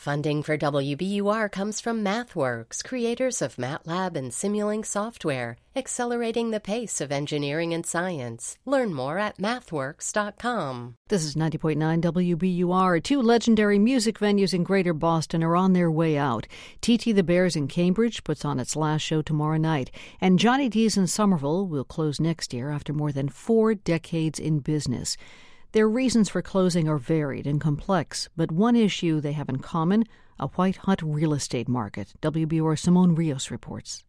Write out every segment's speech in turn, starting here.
Funding for WBUR comes from MathWorks, creators of MATLAB and Simulink software, accelerating the pace of engineering and science. Learn more at mathworks.com. This is 90.9 WBUR. Two legendary music venues in Greater Boston are on their way out. TT the Bears in Cambridge puts on its last show tomorrow night, and Johnny D's in Somerville will close next year after more than 4 decades in business. Their reasons for closing are varied and complex, but one issue they have in common, a white-hot real estate market. WBUR Simone Rios reports.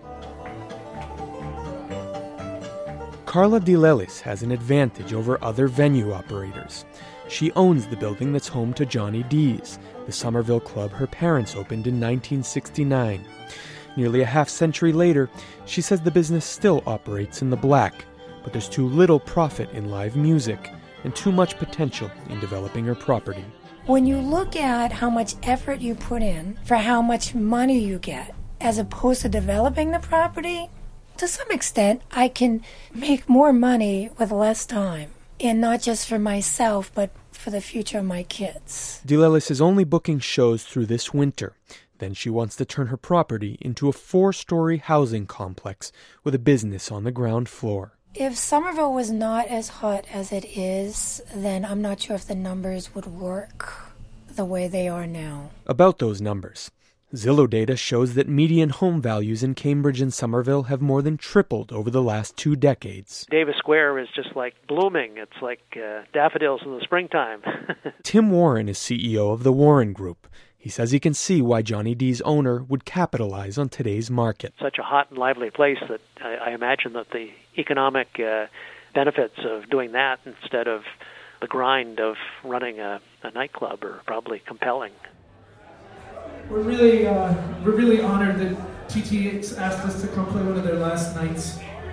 Carla DeLellis has an advantage over other venue operators. She owns the building that's home to Johnny D's, the Somerville club her parents opened in 1969. Nearly a half-century later, she says the business still operates in the black, but there's too little profit in live music and too much potential in developing her property. When you look at how much effort you put in for how much money you get, as opposed to developing the property, to some extent, I can make more money with less time. And not just for myself, but for the future of my kids. DeLellis is only booking shows through this winter. Then she wants to turn her property into a 4-story housing complex with a business on the ground floor. If Somerville was not as hot as it is, then I'm not sure if the numbers would work the way they are now. About those numbers, Zillow data shows that median home values in Cambridge and Somerville have more than tripled over the last 2 decades. Davis Square is just like blooming. It's like daffodils in the springtime. Tim Warren is CEO of the Warren Group. He says he can see why Johnny D's owner would capitalize on today's market. Such a hot and lively place that I imagine that the economic benefits of doing that instead of the grind of running a nightclub are probably compelling. We're really honored that TT asked us to come play one of their last nights.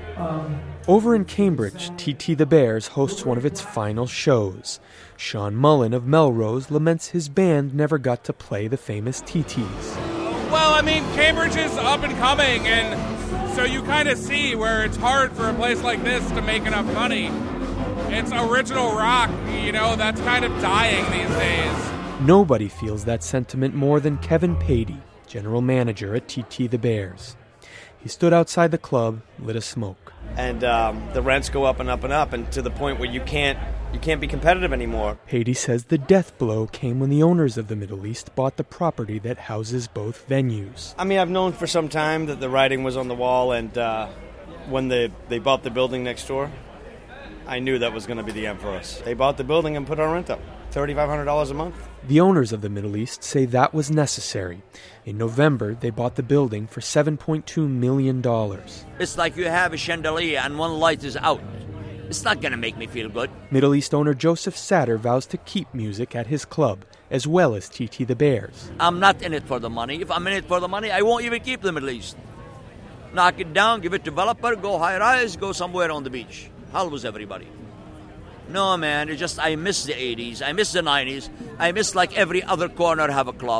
Over in Cambridge, TT the Bears hosts one of its final shows. Sean Mullen of Melrose laments his band never got to play the famous TTs. Well, I mean, Cambridge is up and coming, and so you kind of see where it's hard for a place like this to make enough money. It's original rock, that's kind of dying these days. Nobody feels that sentiment more than Kevin Patey, general manager at TT the Bears. He stood outside the club, lit a smoke. And the rents go up and up and up, and to the point where you can't be competitive anymore. Patey says the death blow came when the owners of the Middle East bought the property that houses both venues. I mean, I've known for some time that the writing was on the wall, and when they bought the building next door, I knew that was going to be the end for us. They bought the building and put our rent up, $3,500 a month. The owners of the Middle East say that was necessary. In November, they bought the building for $7.2 million. It's like you have a chandelier and one light is out. It's not going to make me feel good. Middle East owner Joseph Satter vows to keep music at his club, as well as TT the Bears. I'm not in it for the money. If I'm in it for the money, I won't even keep the Middle East. Knock it down, give it to developer, go high-rise, go somewhere on the beach. How was everybody? No, man, it's just I miss the 80s. I miss the 90s. I miss like every other corner have a club.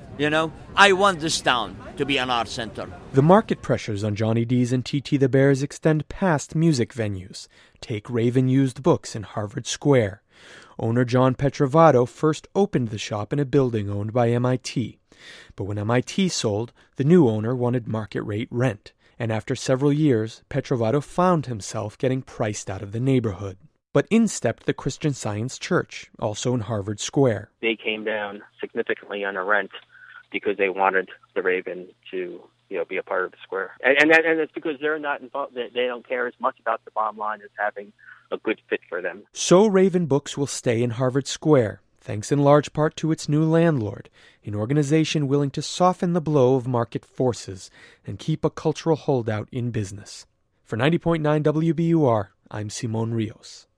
I want this town to be an art center. The market pressures on Johnny D's and TT the Bears extend past music venues. Take Raven Used Books in Harvard Square. Owner John Petrovato first opened the shop in a building owned by MIT. But when MIT sold, the new owner wanted market rate rent. And after several years, Petrovato found himself getting priced out of the neighborhood. But in stepped the Christian Science Church, also in Harvard Square. They came down significantly on the rent because they wanted the Raven to, be a part of the square. And it's because they're not involved. They don't care as much about the bottom line as having a good fit for them. So Raven Books will stay in Harvard Square, thanks in large part to its new landlord, an organization willing to soften the blow of market forces and keep a cultural holdout in business. For 90.9 WBUR, I'm Simone Rios.